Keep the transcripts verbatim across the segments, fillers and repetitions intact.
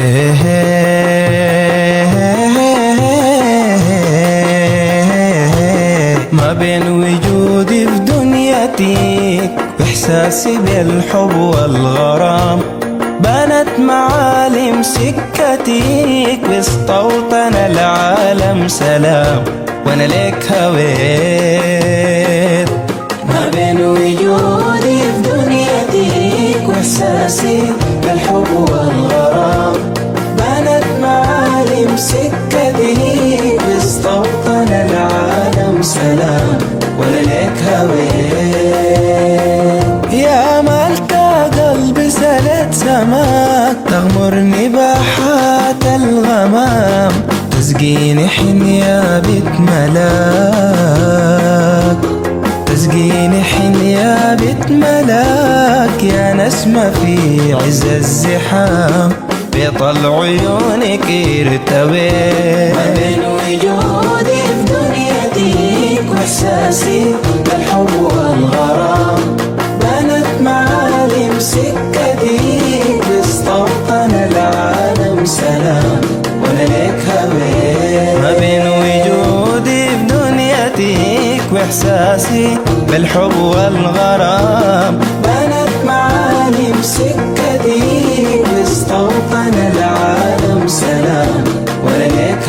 ما بين وجودي في دنيتك وإحساسي بالحب والغرام بانت معالم سكتك باستوطن العالم سلام وانا ليك هويت. ما بين وجودي في دنيتك واحساسي بالحب والغرام بانت معالم سكتك باستوطن العالم سلام وانا ليك هويت. يا ملكة قلبي سلت سماك تغمرني باحات الغمام تسقيني حنيا بيت ملاك تسقيني حنيا بيت ملاك يا نسمة في عز الزحام بطلع عيونك ارتويت. ما بين وجودي في دنيتك واحساسي بالحب والغرام بانت معالم سكتك باستوطن العالم سلام وانا ليك هويت. ما بين وجودي في دنيتك واحساسي بالحب والغرام بانت معالم سكتك باستوطن العالم سلام وانا ليك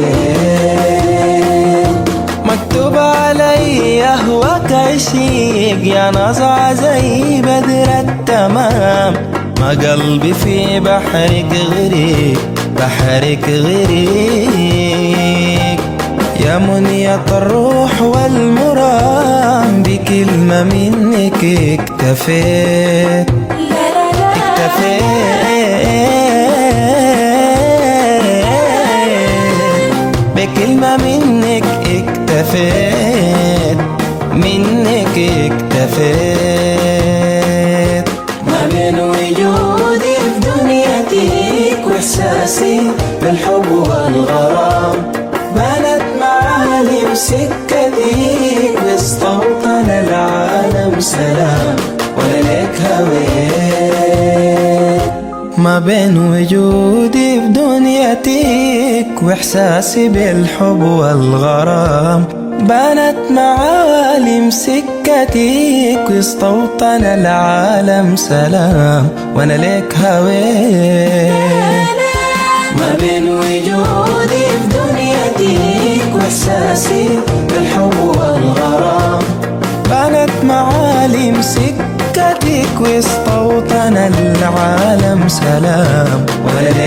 هويت. مكتوب علي اهواك عشيق يا نظرة زي بدر التمام ما قلبي في بحرك غريق بحرك غريق يا منية الروح والمرام بكلمة منك اكتفيت اكتفيت بكلمة منك اكتفيت منك اكتفيت. ما بين وجودي في دنيتك واحساسي بالحب والغرام بانت معالم سكتك باستوطن العالم سلام وانا ليك هويت. ما بين وجودي في دنيتك واحساسي بالحب والغرام بانت معالم سكتك واستوطن العالم سلام وانا ليك هويت. ما بين وجودي في دنيتك واحساسي بالحب والغرام بانت معالم سكتك واستوطن العالم سلام وانا